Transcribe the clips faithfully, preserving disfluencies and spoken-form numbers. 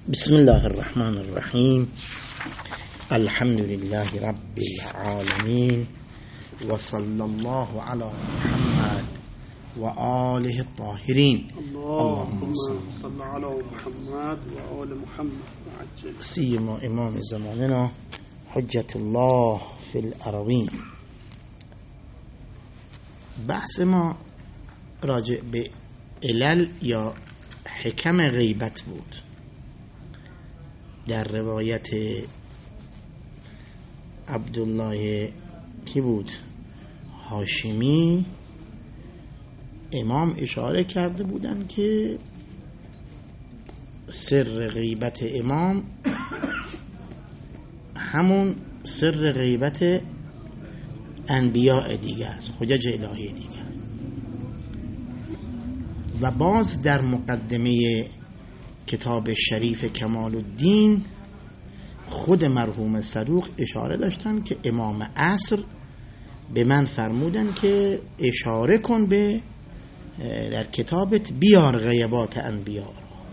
بسم الله الرحمن الرحیم. الحمد لله رب العالمین و صلی الله علی محمد و آله الطاهرین. اللهم صل علی محمد و آل محمد وعجل سیما امام زماننا حجت الله فی الارضین. بحث ما راجع به علل یا حکم غیبت بود. در روایت عبدالله کی بود؟ هاشمی، امام اشاره کرده بودن که سر غیبت امام همون سر غیبت انبیاء دیگه است، حجج الهی دیگه. و باز در مقدمه کتاب شریف کمال الدین خود مرحوم صدوق اشاره داشتن که امام عصر به من فرمودن که اشاره کن به در کتابت بیار غیبات انبیاء.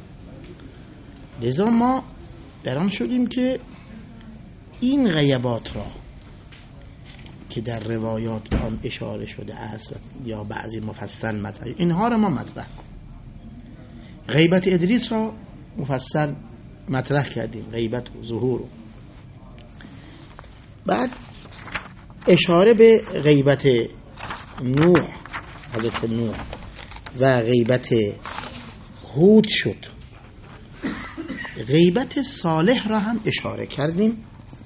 لذا ما بران شدیم که این غیبات را که در روایات به آن اشاره شده است یا بعضی مفصل مطرح، اینها را ما مطرح کن. غیبت ادریس را مفصل مطرح کردیم، غیبت و ظهور. بعد اشاره به غیبت نوح، حضرت نوح و غیبت هود شد. غیبت صالح را هم اشاره کردیم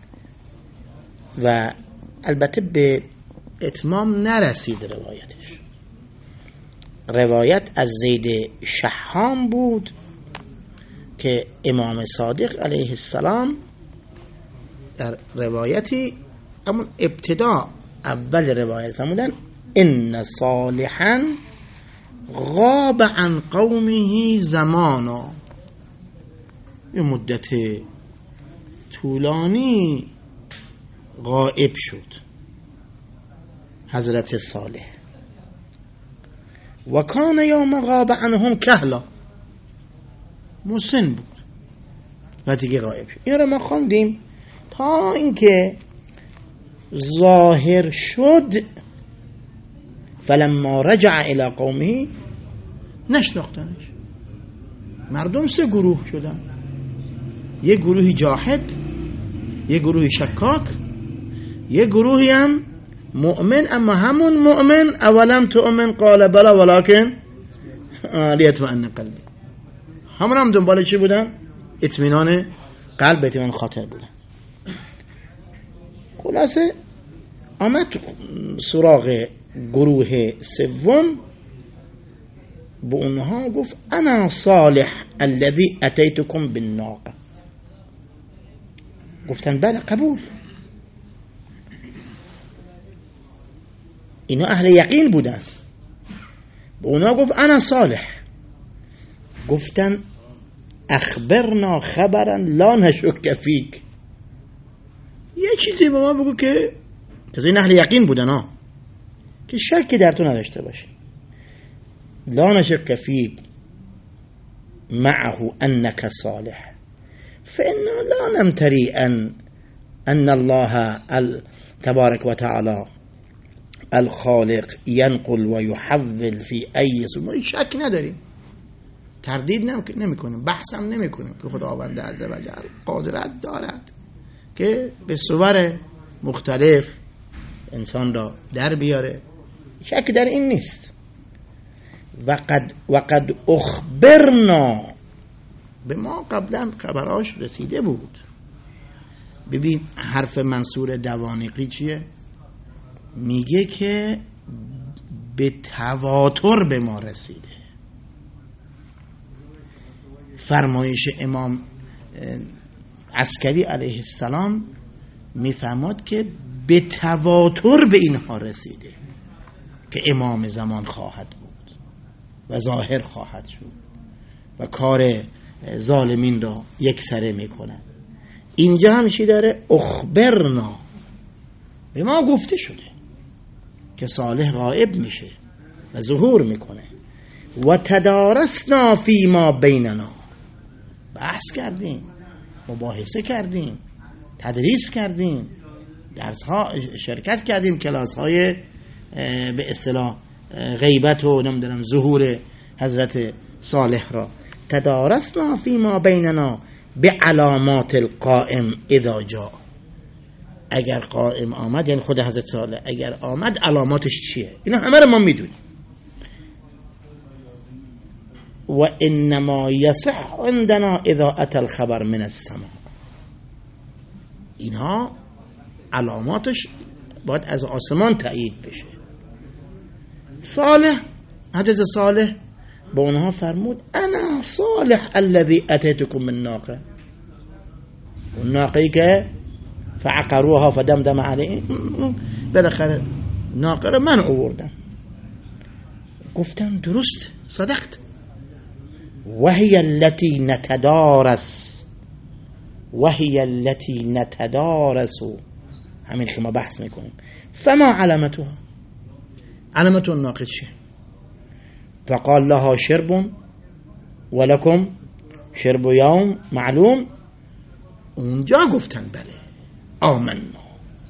و البته به اتمام نرسید روایتش. روایت از زید شحام بود که امام صادق علیه السلام در روایتی همون ابتدا اول روایت فرمودن ان صالحا غاب عن قومه زمانا، یه مدت طولانی غائب شد حضرت صالح. و کان یوم غاب عنهم کهلا، مسن بود و دیگه غایب شد. این رو ما خواندیم تا اینکه ظاهر شد فلما رجع الى قومه نشناختنش. مردم سه گروه شدن، یه گروهی جاحد، یه گروهی شکاک، یه گروهی هم مؤمن. اما همون مؤمن اولم تؤمن قال بلا ولكن لیطمئن قلبی، همون هم دنبال چی بودن؟ اطمینان قلب، اطمینان خاطر بودن. خلاصه آمد سراغ گروه سوم، به اونها گفت انا صالح الذي اتيتكم بالناقه. گفتن بله قبول. اینا اهل یقین بودن. به اونها گفت انا صالح. گفتن اخبرنا خبرا لا نشک فیک، یه چیزی به ما بگو که تازه این اهل یقین بودن ها، که شکی در تو نداشته باشه. لا نشک فیک معه انک صالح فإنه لا نمتری ان ان الله تبارک و تعالی الخالق ينقل و يحول فی ای ما شک نداریم، تردید نمی کنیم، بحث هم نمی کنیم که خداوند عزوجل قدرت دارد که به صور مختلف انسان را در بیاره. شک در این نیست. وقد وقد اخبرنا، به ما قبلا خبراش رسیده بود. ببین حرف منصور دوانیقی چیه؟ میگه که به تواتر به ما رسیده. فرمایش امام عسکری علیه السلام میفهمد که به تواتر به اینها رسیده که امام زمان خواهد بود و ظاهر خواهد شد و کار ظالمین را یک سره میکنه. اینجا همشی داره اخبرنا، به ما گفته شده که صالح غائب میشه و ظهور میکنه. و تدارسنا فی ما بیننا، بحث کردیم، مباحثه کردیم، تدریس کردیم، درس ها شرکت کردیم، کلاس های به اصطلاح غیبت و نمیدونم ظهور حضرت صالح را تدارسنا فیما بیننا به علامات القائم اذا جاء. اگر قائم آمد یعنی خود حضرت صالح اگر آمد علاماتش چیه، اینا همه رو ما میدونیم. و انما یصح عندنا اذا اتى الخبر من السماء. اینها علاماتش باید از آسمان تایید بشه. صالح، حضرت صالح با اونها فرمود انا صالح الذي اتيتكم من ناقه، اون ناقه‌ای که فعقروها فدمدم علیهم، بالاخره ناقه رو من آوردم. گفتم درست، صدقت. وهي التي نتدارس وهي التي نتدارس، همین که ما بحث میکنیم. فما علامتها، علامت الناقه چیه؟ فقال لها شرب ولكم شرب یوم معلوم. اونجا گفتن بله، آمنا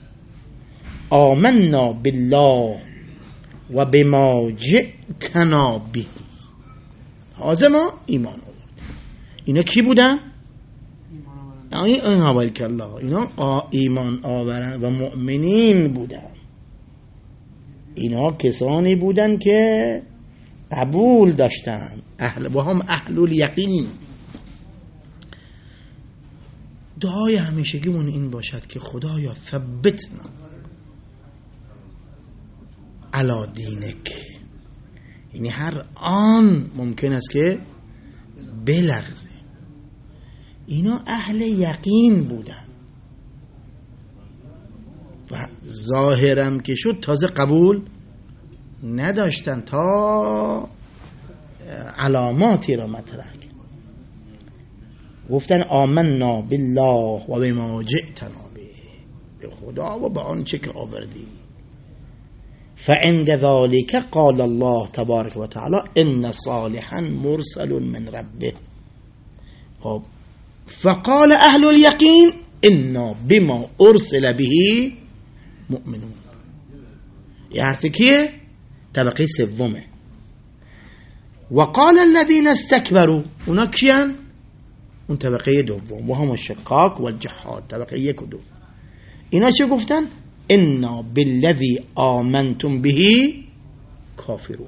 آمنا بالله و بما جئتنا به، حاضر ما ایمان آورد. اینا کی بودن؟ اینا بلک الله، اینا ایمان آورن و مؤمنین بودن. اینا کسانی بودن که قبول داشتن، اهل و هم اهل الیقین. دعای همیشگیمون این باشد که خدایا ثبتنا علی دینک. یعنی هر آن ممکن است که بلغزه. اینا اهل یقین بودن و ظاهرم که شد تازه قبول نداشتن تا علاماتی را مطرح کرد. گفتن آمنا بالله و بما جئتنا به، به خدا و به آنچه که آوردی. فعند ذلك قال الله تبارک و تعالی ان صالحا مرسل من ربه. خب فقال اهل اليقين انا بما ارسل به مؤمنون. یه حرف کیه؟ طبقه سومه. وقال الذين استكبروا، اونا کیان؟ اون طبقه دوم، و هم الشقاق والجحاد، طبقه یک و دو. اینا چه گفتن؟ انا بالذی آمنتم به کافرون.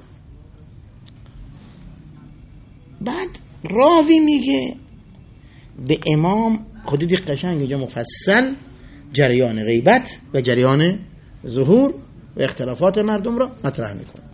بعد راوی میگه به امام خودی قشنگ اینجا مفصل جریان غیبت و جریان ظهور و اختلافات مردم را مطرح میکنه.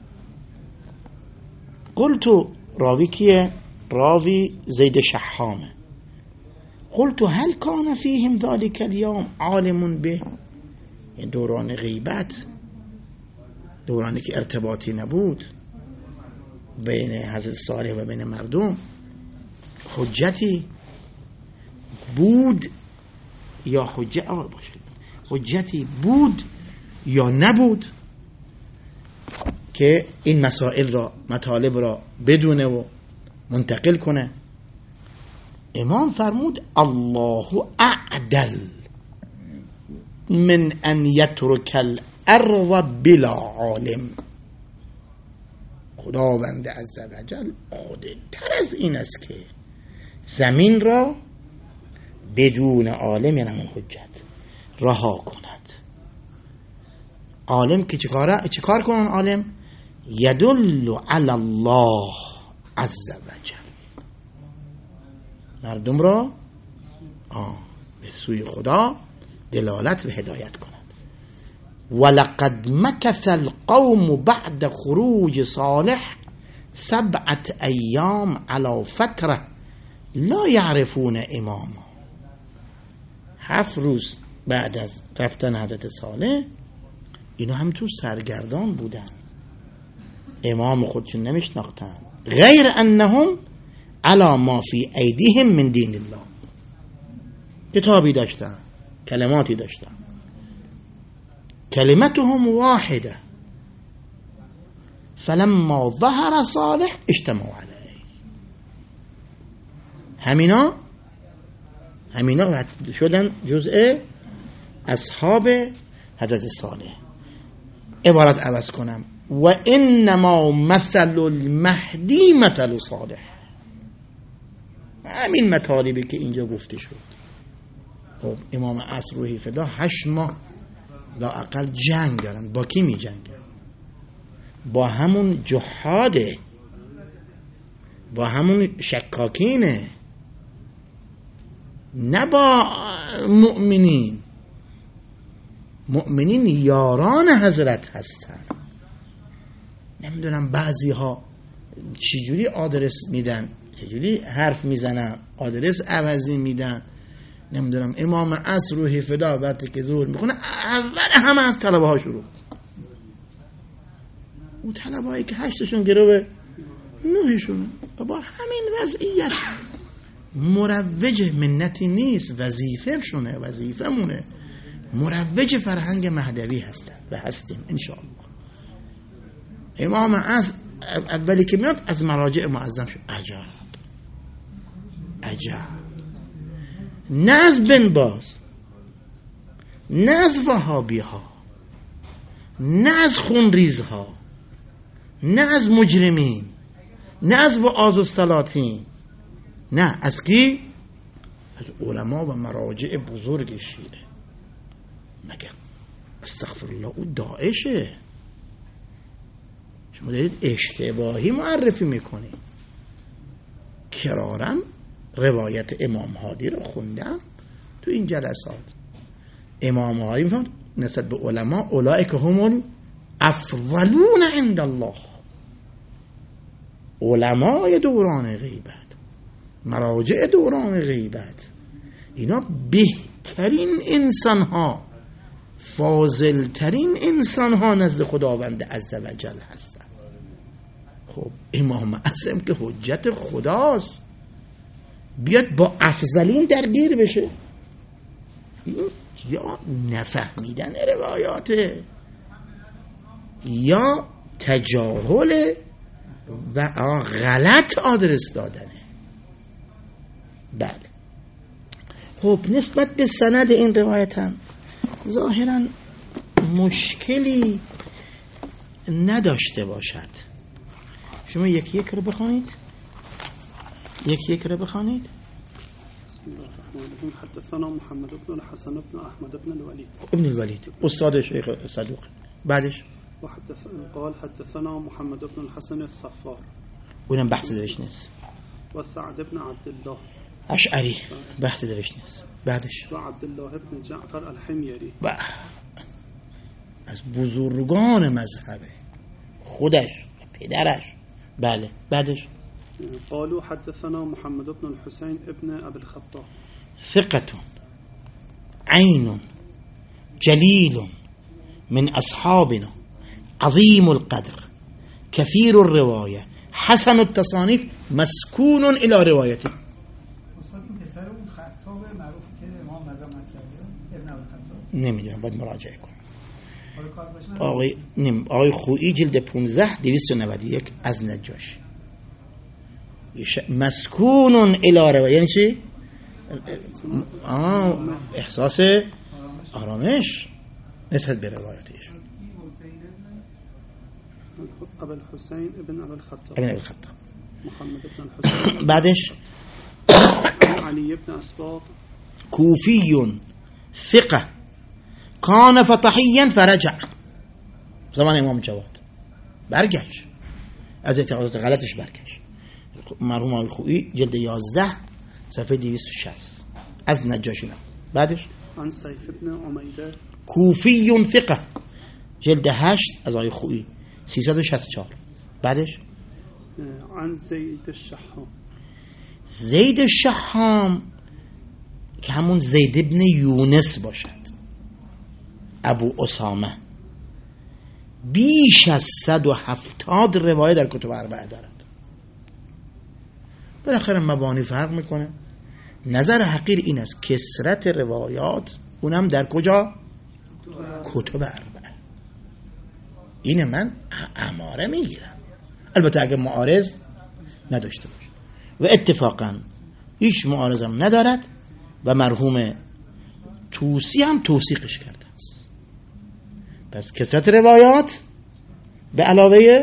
قلتو، راوی کیه؟ راوی زید شحامه. قلتو هل کان فیهم ذلك اليوم عالم به، این دوران غیبت، دورانی که ارتباطی نبود بین حضرت صالح و بین مردم، حجتی بود یا حجت حجتی بود یا نبود که این مسائل را، مطالب را بدونه و منتقل کنه؟ امام فرمود الله اعدل من ان یترک الارض بلا عالم. خداوند عزوجل عادل تر از این است که زمین را بدون عالم، یعنی همون حجت، رها کند. عالم که چیکاره چیکار کنن؟ عالم یدل علی الله عزوجل، مردم را آه به سوی خدا دلالت و هدایت کند. ولقد مکث القوم بعد خروج صالح سبعت ایام علی فتره لا یعرفون اماما. هفت روز بعد از رفتن حضرت صالح اینا هم تو سرگردان بودن، امام خودشون نمیشناختن، غیر انهم علی ما فی ایدیهم من دین الله. کتابی داشتن، کلماتی داشتن، کلمتهم واحده فلما ظهر صالح اجتمعوا علیه. همینا همینا شدن جزء اصحاب حضرت صالح. عبارت عوض کنم و انما مثل المهدی مثل صالح. همین مطالبی که اینجا گفته شد. خب امام عصر روحی فدا هشت ماه لااقل جنگ دارن. با کی می جنگن؟ با همون جهاده، با همون شکاکینه، نه با مؤمنین. مؤمنین یاران حضرت هستن. نمیدونم بعضی ها چجوری آدرس میدن، چجوری حرف میزنن، آدرس عوضی میدن. نمیدونم امام عصر روحی فدا وقتی که ظهور میکنه اول همه از طلبه ها شروع. اون طلبه هایی که هشتشون گروه نوهشونه با همین وضعیت مروج منتی نیست، وظیفه شونه، وظیفه مونه، مروج فرهنگ مهدوی هستن و هستیم انشاءالله. امام عصر اولی که میاد از مراجع معظم شد. عجب عجب، نه از بن باز، نه از وهابی ها، نه از خونریز ها، نه از مجرمین، نه از وعاظ و سلاطین، نه از کی؟ از علما و مراجع بزرگ شیعه. مگر استغفرالله او داعشه؟ شما دارید اشتباهی معرفی میکنید. کرارم روایت امام هادی رو خوندم تو این جلسات. امام هادی میفهمد نسبت به علما اولئک هم الافضلون عند الله. علمای دوران غیبت، مراجع دوران غیبت، اینا بهترین انسان ها، فاضل ترین انسان ها نزد خداوند عزوجل هستن. خب امام عصر که حجت خداست بیاد با افضلین درگیر بشه، این یا نفهمیدن روایاته یا تجاهل و غلط آدرس دادنه. بله. خب نسبت به سند این روایت هم ظاهرا مشکلی نداشته باشد. شما یکی یک رو بخونید، یکی یک رو بخونید. بسم الله الرحمن الرحیم. حدثنا محمد بن الحسن بن احمد بن الولید ابن الولید استاد شیخ صدوق. بعدش و حدثنا قال حدثنا محمد بن الحسن الصفار، اونم بحث درش نیست. و سعد بن عبدالله اشعری بحث درش نیست. بعدش و عبدالله بن جعفر الحمیری، با از بزرگان مذهبه خودش پدرش. بله. بعدش قالوا حدثنا محمد بن الحسين ابن ابي الخطاب ثقة عين جليل من أصحابنا عظيم القدر كثير الرواية حسن التصانيف مسكون إلى روايته. نمیدونم باید مراجعه کنم. آقای نیم آقای خویی جلد پانزده دویست و نود و یک از نجاشی. مسکون الی روایه یعنی چی؟ آه احساس آرامش نسبت به روایتش. ابو الحسين ابن ابي الخطاب ابن ابي الخطاب محمد بن الحسين. بعدش علي بن اسباط كوفي ثقة كان فطحيا فرجع. زمان امام جواد برگشت از اعتقادات غلطش برگشت. مرحوم آقای خویی جلد یازده صفحه دویست و شصت از نجاشی. بعدش عن سیف بن عمیده کوفی ثقه جلد هشت از آقای خویی سیصد و شصت و چهار. بعدش عن زید الشحام زید الشحام که همون زید ابن یونس باشد ابو اسامه بیش از صد و هفتاد روایت در کتب اربعه دارد. بالاخره مبانی فرق میکنه. نظر حقیر این است کثرت روایات اونم در کجا؟ کتب اربعه. این من اماره میگیرم، البته اگه معارض نداشته باشه و اتفاقا هیچ معارضم ندارد. و مرحوم توسی هم توثیقش کرده است. پس کثرت روایات به علاوه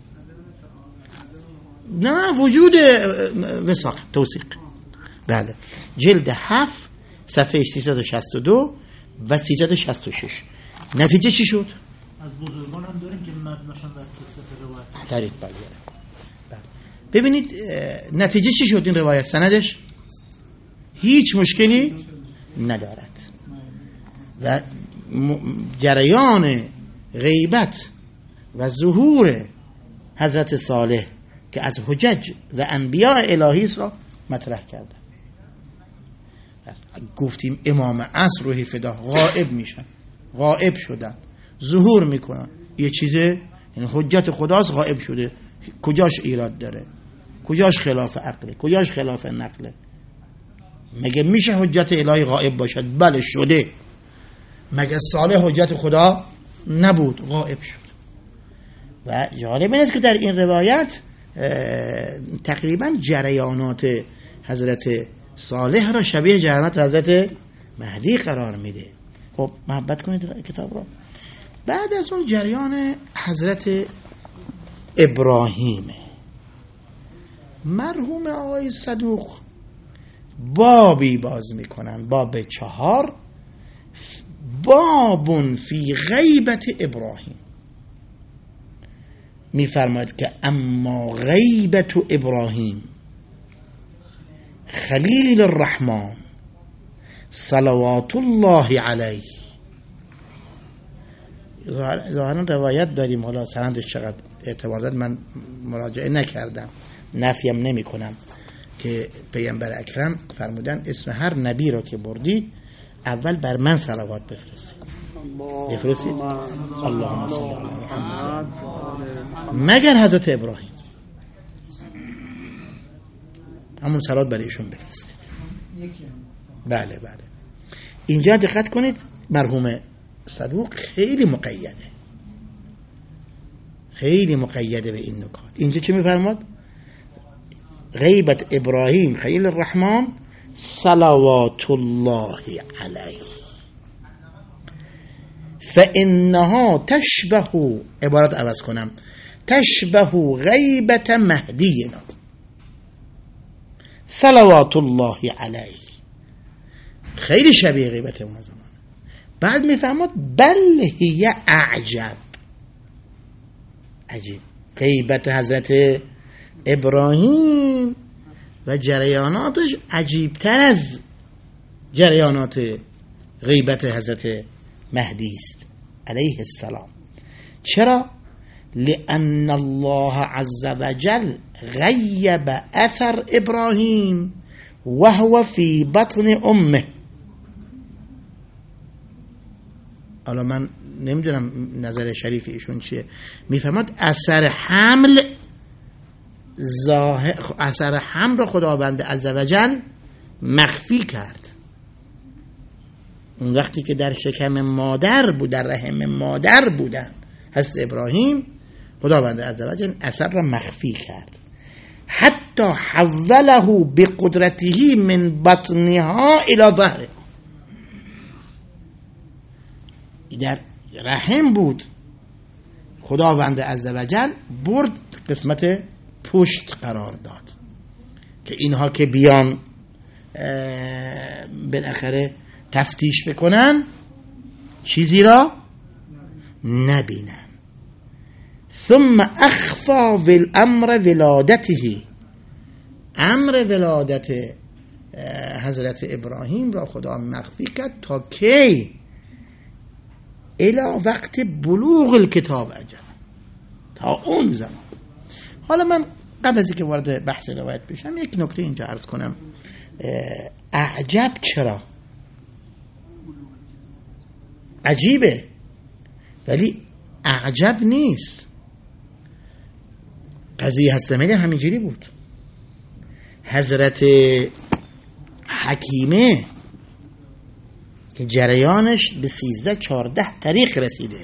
نه وجود وثاق توثیق. بله جلد هفت صفحه سیصد و شصت و دو و سیصد و شصت و شش. نتیجه چی شد؟ از بزرگان هم داریم که مبناشون بر کثرت روایت دارید. بله ببینید نتیجه چی شد این روایت؟ سندش هیچ مشکلی ندارد و جریان غیبت و ظهور حضرت صالح که از حجج و انبیاء الهی را مطرح کرده. گفتیم امام عصر و حفظه غائب میشن، غائب شدن، ظهور میکنن، یه چیزه یعنی حجت خداست غائب شده، کجاش ایراد داره؟ کجاش خلاف عقله؟ کجاش خلاف نقله؟ مگه میشه حجت الهی غائب باشد؟ بله شده. مگه صالح حجت خدا نبود؟ غائب شد. و جالب اینست که در این روایت تقریبا جریانات حضرت صالح را شبیه جریانات حضرت مهدی قرار میده. خب محبت کنید کتاب را. بعد از اون جریان حضرت ابراهیم، مرحوم آقای صدوق بابی باز میکنن، باب چهار، باب فی غیبت ابراهیم. میفرماید که اما غیبت ابراهیم خلیل الرحمن صلوات الله علیه. ظاهرا روایت داریم، حالا سندش چقدر اعتبار دارد من مراجعه نکردم، نفیم نمی کنم که پیامبر اکرم فرمودن اسم هر نبی را که بردید اول بر من صلوات بفرستید. بفرستید اللهم صل علی محمد مگر حضرت ابراهیم همون صلوات برای ایشون بفرستید. بله بله. اینجا دقت کنید مرحوم صدوق خیلی مقیده، خیلی مقیده به این نکات. اینجا چه میفرماد؟ غیبت ابراهیم خلیل الرحمن صلوات الله علیه فانها تشبه، عبارت عوض کنم، تشبه غیبت مهدینا صلوات الله علیه، خیلی شبیه غیبت اون زمان. بعد میفهمد بل هی اعجب، عجیب، غیبت حضرت ابراهیم و جریاناتش عجیبتر از جریانات غیبت حضرت مهدی است علیه السلام. چرا؟ لأن الله عز وجل غیب اثر ابراهیم وهو فی بطن امه. حالا من نمیدونم نظر شریف ایشون چیه، میفهمد اثر حمل ظاهر، اثر حمل رو خداوند عزوجل مخفی کرد. اون وقتی که در شکم مادر بود، در رحم مادر بودن حضرت ابراهیم، خداوند عزوجل اثر را مخفی کرد. حتی حوله بقدرته من بطنها الى ظهره، در رحم بود، خداوند عزوجل برد قسمت پشت قرار داد که اینها که بیان بالاخره تفتیش بکنن چیزی را نبینن. ثم اخفا بالامر ولادته، امر ولادت حضرت ابراهیم را خدا مخفی کرد تا کی؟ الی وقت بلوغ الکتاب اجل، تا اون زمان. حالا من قبل از اینکه وارد بحث روایت بشم یک نکته اینجا عرض کنم. اعجب چرا؟ عجیبه ولی اعجب نیست. قضیه هستمه همینجوری بود. حضرت حکیمه که جریانش به سیزده چارده طریق رسیده،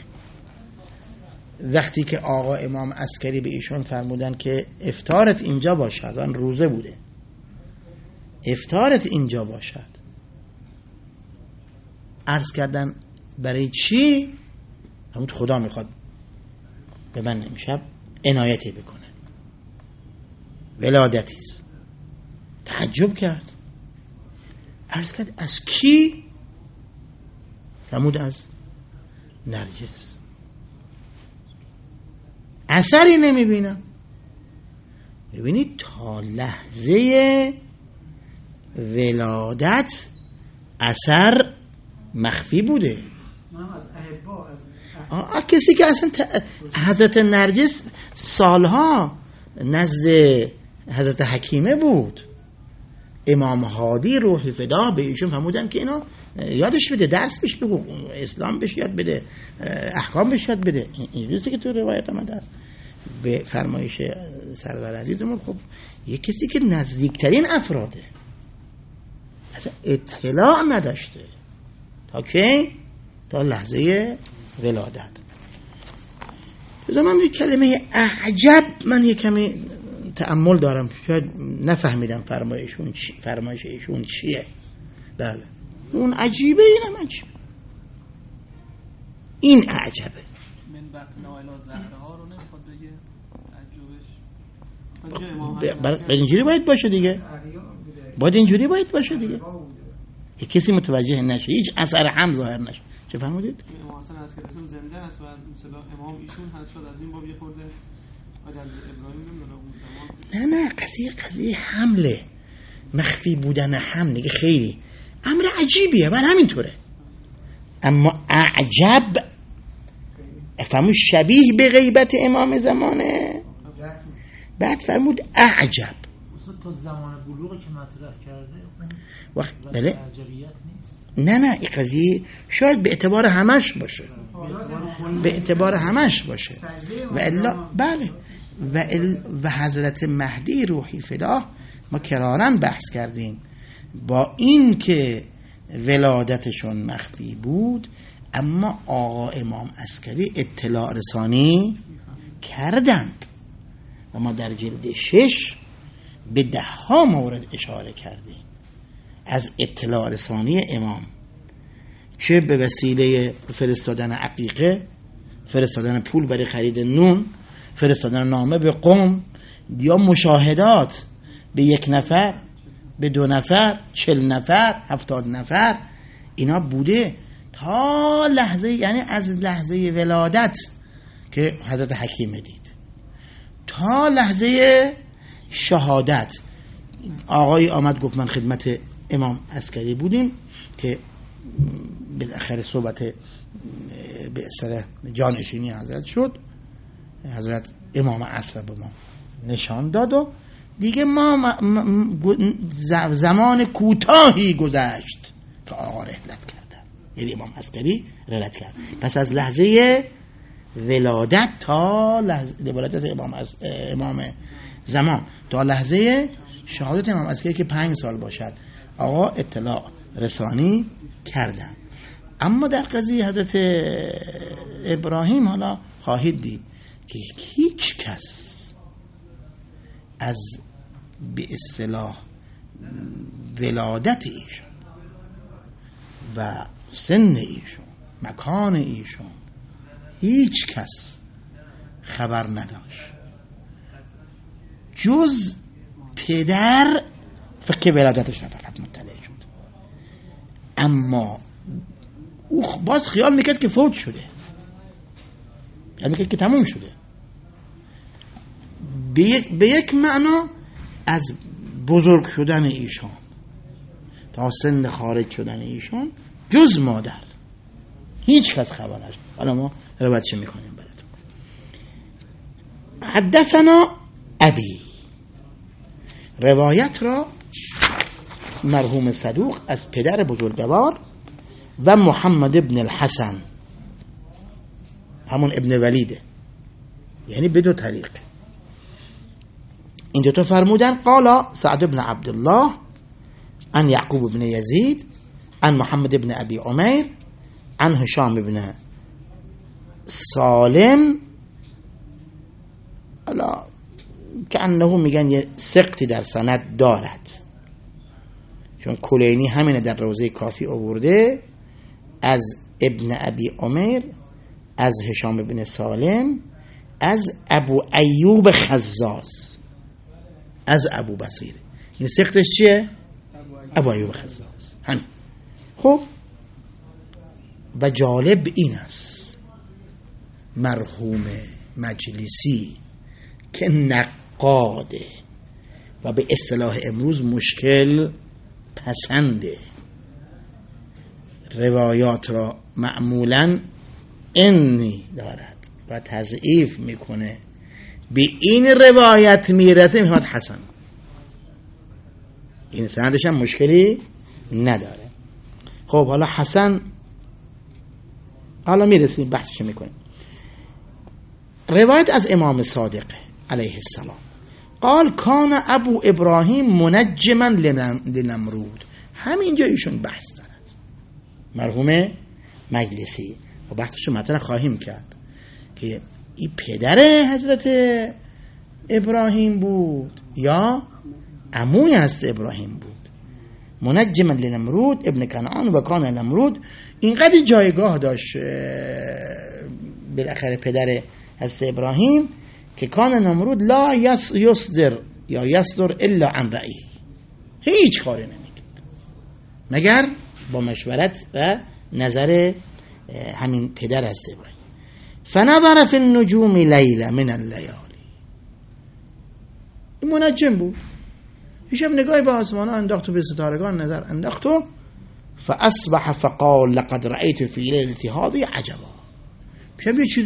وقتی که آقا امام عسکری به ایشون فرمودن که افطارت اینجا باشد، آن روزه بوده، افطارت اینجا باشد، عرض کردن برای چی؟ همون خدا میخواد به من امشب عنایتی بکنه، ولادتیست. تعجب کرد، عرض کرد از کی؟ فرمود از نرگس. اثری نمیبینم. ببینید تا لحظه ولادت اثر مخفی بوده. آه کسی که اصلا ت... حضرت نرگس سالها نزد حضرت حکیمه بود، امام هادی روح فدا به ایشون فرمودن که اینا یادش بده، درس بهش بگو، اسلام بهش یاد بده، احکام بهش یاد بده. این چیزی که تو روایت آمده است به فرمایش سرور عزیزمون. خب یک کسی که نزدیکترین افراده اصلا اطلاع نداشته تا کی؟ تا لحظه ولادت. بذار من یک کلمه اعجب، من یک کمی تأمل دارم، شاید نفهمیدم فرمایشون چی، فرمایش ایشون چیه. بله اون عجیبه، اینم عجیبه، این اعجبه. من بطن اله زهره ها رو نمیخواد بگه عجوبش. ب... اینجوری باید باشه دیگه، باید اینجوری باید باشه دیگه، که کسی متوجه نشه، هیچ اثر هم ظاهر نشه. چه فرمودید؟ امام حسن از که اسم زنده است و مثلا امام ایشون هست، شد از این باب یه خورده نه نه قضیه قضیه حمله، مخفی بودن حمله که خیلی امر عجیبیه، من همینطوره. اما اعجب فرمود شبیه به غیبت امام زمانه. بعد فرمود اعجب تا زمان بلوغی که مطرح کرده وقت بله عجبیت نیست. نه نه این قضیه شاید به اعتبار همش باشه، به اعتبار همش باشه و الا بله و, ال و حضرت مهدی روحی فدا ما کرارن بحث کردیم، با این که ولادتشون مخفی بود اما آقا امام عسکری اطلاع رسانی کردند و ما در جلد شش به ده ها مورد اشاره کردیم از اطلاع رسانی امام، چه به وسیله فرستادن عقیقه، فرستادن پول برای خرید نون، فرستادن نامه به قوم، یا مشاهدات به یک نفر، به دو نفر، چل نفر، هفتاد نفر، اینا بوده تا لحظه، یعنی از لحظه ولادت که حضرت حکیم دید تا لحظه شهادت. آقای آمد گفت من خدمت امام عسکری بودیم که بالاخره صحبت به اثر جانشینی حضرت شد، حضرت امام عصر به ما نشان داد و دیگه ما زمان کوتاهی گذشت که آقا رحلت کردن، یعنی امام عسکری رحلت کرد. پس از لحظه ولادت تا لحظه ولادت امام از امام زمان تا لحظه شهادت امام عسکری که پنج سال باشد آقا اطلاع رسانی کردن. اما در قضیه حضرت ابراهیم حالا خواهید دید که هیچ کس از به اصطلاح ولادت ایشون و سن ایشون، مکان ایشون، هیچ کس خبر نداشت جز پدر، فقه ولادتش فقط مطلع شد. اما او باز خیال میکرد که فوت شده، یعنی میکرد که تموم شده. به یک, به یک معنا از بزرگ شدن ایشان تا سن خارج شدن ایشان جز مادر هیچ کس خبر نداشت. حالا ما روایتش میخونیم براتون. حدثنا ابی، روایت را مرحوم صدوق از پدر بزرگوار و محمد ابن الحسن، همون ابن ولیده، یعنی به دو طریق این دوتا فرمودن. قال سعد ابن عبدالله عن یعقوب ابن یزید عن محمد ابن ابی عمیر عن هشام ابن سالم. الا که انه میگن یه سقطی در سند دارد، چون کلینی همینه در روزه کافی آورده، از ابن ابی عمر، از هشام بن سالم، از ابو ایوب خزاز، از ابو بصیر. این سختش چیه؟ ابو ایوب خزاز. همین. خب و جالب این است مرحوم مجلسی که نقاده و به اصطلاح امروز مشکل پسنده، روایات را معمولاً انی دارد و تضعیف میکنه، به این روایت میرسه میخواد حسن. این سندش هم مشکلی نداره. خب حالا حسن حالا میرسیم بحثش میکنیم. روایت از امام صادق علیه السلام قال کان ابو ابراهیم منجما لنمرود. همینجا ایشون بحث دارد، مرحوم مجلسی، و بحثشو مطرح خواهیم کرد که این پدر حضرت ابراهیم بود یا عموی هست ابراهیم بود. منجما لنمرود ابن کنعان و کان نمرود. اینقدر جایگاه داشت بالاخره پدر حضرت ابراهیم که کان نمرود لا یصدر یا یصدر الا عن رأی، هیچ کاری نمیکرد مگر با مشورت و نظر همین پدر از ابراهیم. فنظر فی النجوم لیله من اللیالی. این منجم بود، یه شب نگاهی به آسمان ها انداخت و به ستارگان نظر انداخت و فاصبح فقال لقد رأیت فی لیلتی هذه عجبا. شب یه چیز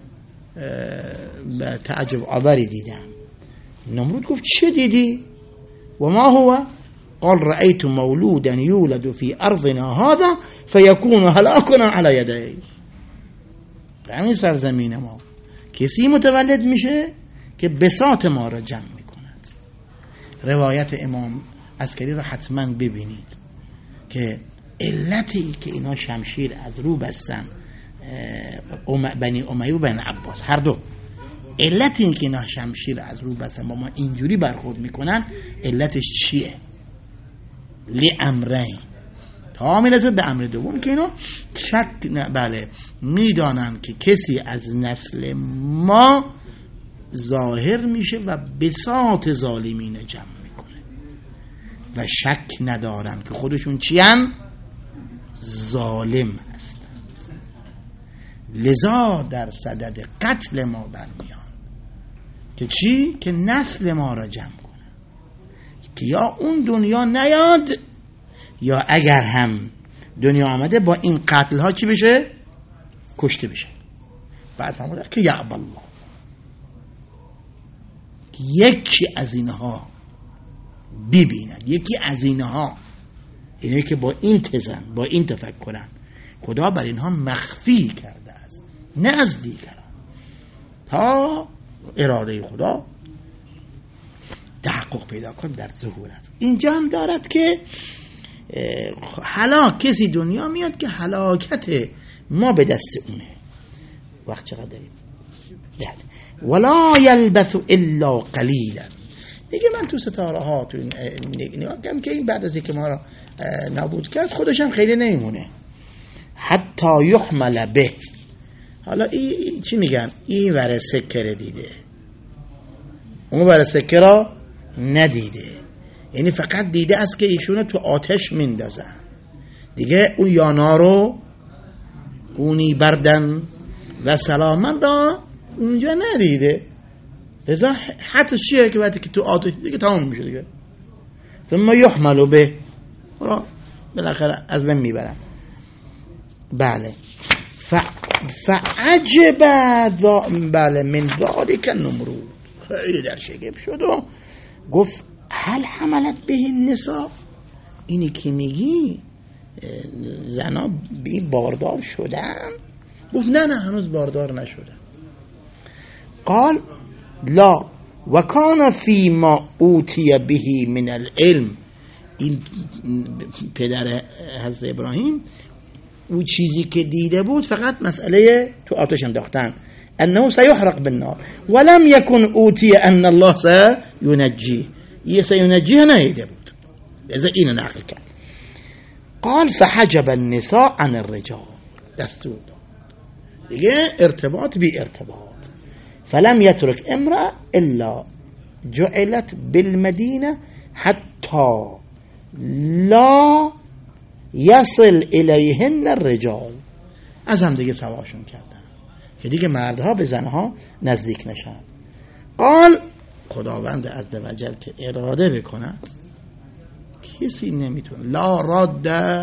به تعجب آوری دیدم. نمرود گفت چه دیدی؟ و ما هو؟ قال رأيت مولودا يولد في أرضنا هذا فيكون هلاكنا على يديه. همین سرزمین ما کسی متولد میشه که بساط ما را جمع میکند. روایت امام عسکری را حتما ببینید که علتی که اینا شمشیر از رو بستن، بنی امیه و بنی عباس هر دو، علت این که اینا شمشیر از رو بستن با ما اینجوری برخورد میکنن، علتش چیه؟ لی امرین، تا میرسه به امر دوم که اینا شک بله میدانن که کسی از نسل ما ظاهر میشه و بساط ظالمین جمع میکنه و شک ندارن که خودشون چیان؟ ظالم هستند. لذا در صدد قتل ما برمیان که چی؟ که نسل ما را جمع کنه، که یا اون دنیا نیاد یا اگر هم دنیا آمده با این قتل ها چی بشه؟ کشته بشه. بعد فرمودن که یعب الله، یکی از اینها ببیند، یکی از اینها، اینه که با این تزن با این تفکرن خدا بر اینها مخفی کرده است، نه از دیگران، تا اراده خدا تحقق پیدا کن در ظهورت. اینجا هم دارد که هلاک کسی دنیا میاد که هلاکت ما به دست اونه. وقت چقدر داریم؟ ولا یلبث الا قلیلا. دیگه من تو ستاره ها تو نگاه کنم که این بعد از اینکه ما را نابود کرد خودش هم خیلی نمیمونه. حتی یحمل به. حالا این چی میگن؟ این ور سکه دیده، اون ور سکه را ندیده، یعنی فقط دیده است که ایشونو تو آتش میندازن، دیگه اون یانا رو اونی بردن و سلامن را اونجا ندیده. لذا حتی چیه که وقتی که تو آتش دیگه تمام میشه دیگه. ثم یحملو به، را بالاخره از بین میبرن. بله فعجب بله من ذالک نمرود، خیلی در شگفت شد و گفت هل حملت به النساء، اینی که میگی زنا بی باردار شدن؟ گفت نه نه هنوز باردار نشدن. قال لا و کان فی ما اوتی به من العلم، این پدر حضرت ابراهیم او چیزی که دیده بود فقط مسئله تو آتش انداختن، انه سیحرق بالنار ولم یکن اوتی ان الله سینجیه، یه سینجیه نیده بود. از اینو نقل کرد. قال فحجب النساء عن الرجال، دستور داد دیگه ارتباط بی ارتباط. فلم يترك امرأة الا جعلت بالمدینه حتی لا یصل الیهن الرجال، از هم دیگه سواشون کردن که دیگه مردها به زنها نزدیک نشن. قال خداوند عزوجل که اراده بکند کسی نمیتونه، لا راد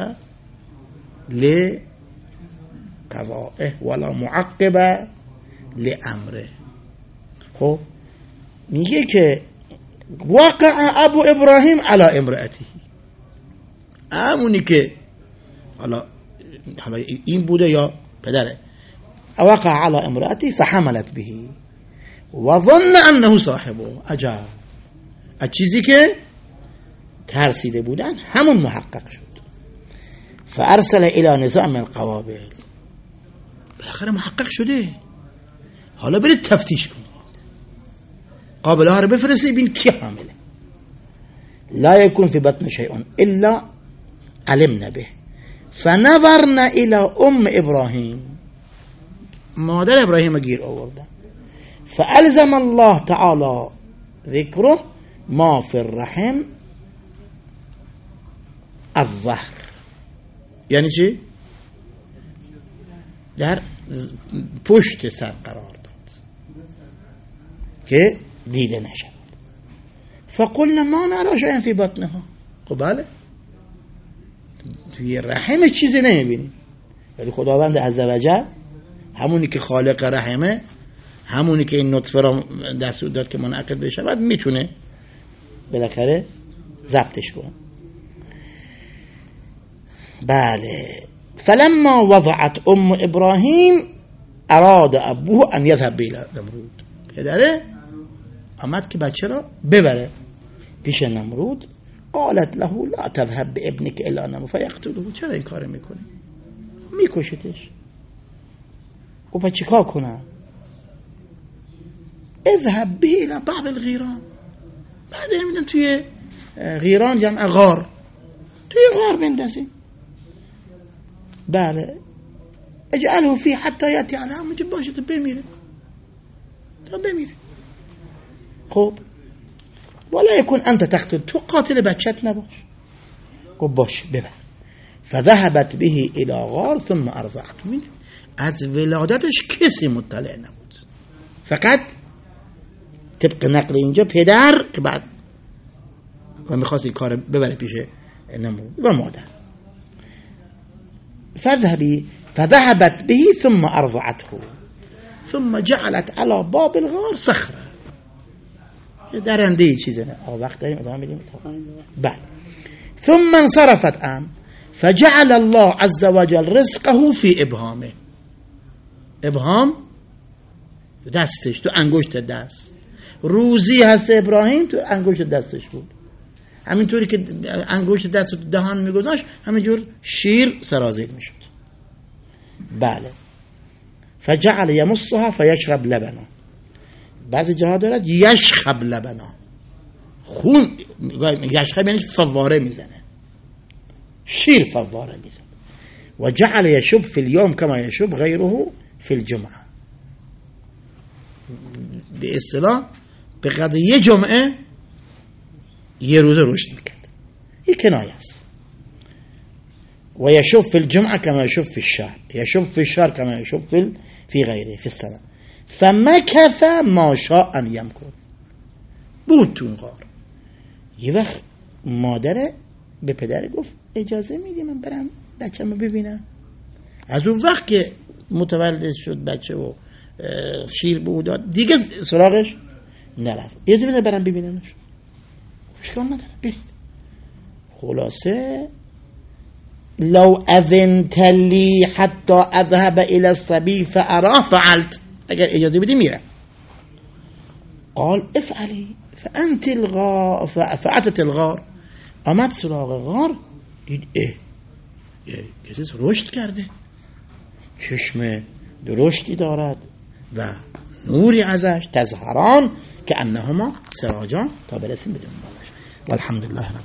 لقضائه ولا معقب لامره. خب میگه که وقع ابو ابراهیم علی امرأته، همونی که حالا حالا این بوده یا پدره، وقع علی امرأته فحملت به و ظن انه صاحبه، عجب، از چیزی که ترسیده بودن همون محقق شد. فارسل الى نساء من قوابل، بالاخره محقق شده، حالا برید تفتیش کنید، قابله ها رو بفرستید ببین کی حامله. لا يكون في بطن شيء الا علمنا به فنظرنا الى ام ابراهیم، مادر ابراهیم گیر آوردن. فالزم الله تعالی ذکره ما فی الرحم الظهر، یعنی چی؟ در پشت سر قرار داد که دیده نشد. فقلنا ما نرى شيئا في بطنها، خب بله توی رحم چیزی نمیبینیم، ولی خداوند عزوجل همونی که خالق رحمه، همونی که این نطفه را دستور داد که منعقد بشه، بعد میتونه بالاخره ضبطش کنه. بله. فلما وضعت ام ابراهیم اراد ابوه ان یذهب الى نمرود، پدره آمد که بچه را ببره پیش نمرود. قالت له لا تذهب بابنك الى نمرود فيقتله، چرا این کار میکنی؟ میکشتش. و بچه کار کنم؟ اذهب به الى بعض الغیران، بعد میدن توی غیران جمع غار، توی غار بندازیم. بله. اجعله فی حتی یاتی علی همونجا باشه تا بمیره، تا بمیره. خب ولا یکن انت تقتل، تو قاتل بچت نباش. خب باش ببر. فذهبت به الى غار ثم ارضعته، از ولادتش کسی مطلع نبود، فقط طبق نقل اینجا پدر که بعد و میخواست این کار ببره پیش نمرود و مادر. فذهبی فذهبت به ثم ارضعته ثم جعلت على باب الغار صخره، درنده چیزی نه. آه وقت داریم ادامه بدیم؟ بله. ثم انصرفت ام فجعل الله عز وجل رزقه في ابهامه، ابهام دستش، تو انگشت دست، روزی هست ابراهیم تو انگشت دستش بود. همینطوری که انگشت دست تو دهان میگذاشت همینجور شیر سرازیر میشد. بله. فجعل یمصها فیشرب لبنا، بعضی جاها دارد یشخب لبنا، خون یشخب یعنی فواره میزنه، شیر فواره میزنه. و جعل یشب فی اليوم کما یشب غیره فی الجمعه، به اصطلاح به قدر یه جمعه یه روزه رشد میکرد. یه کنایه است. و یشب فی الجمعه کما یشب فی الشهر، یشب فی الشهر کما یشب فی فی غیره فی السنه. فمکث ما شاء ان یمکث، بود تو اون غار. یه وقت مادر به پدر گفت اجازه میدی من برم بچه‌مو ببینم؟ از اون وقت که متولد شد بچه و شیر به او داد دیگه سراغش نرفت. اجازه بده برم ببینمش. اشکال نداره برید. خلاصه لو اذنت لی حتی اذهب الى الصبی فاراه فعلت، اگر اجازه بدی میرم. قال افعلی فانت الغار فاتت الغار، آمد سراغ غار، دید اه کسی رشد کرده، چشم درشتی دارد و نوری ازش، تظهران که انهما سراجان، تا برسیم بدون بالش. والحمدلله رب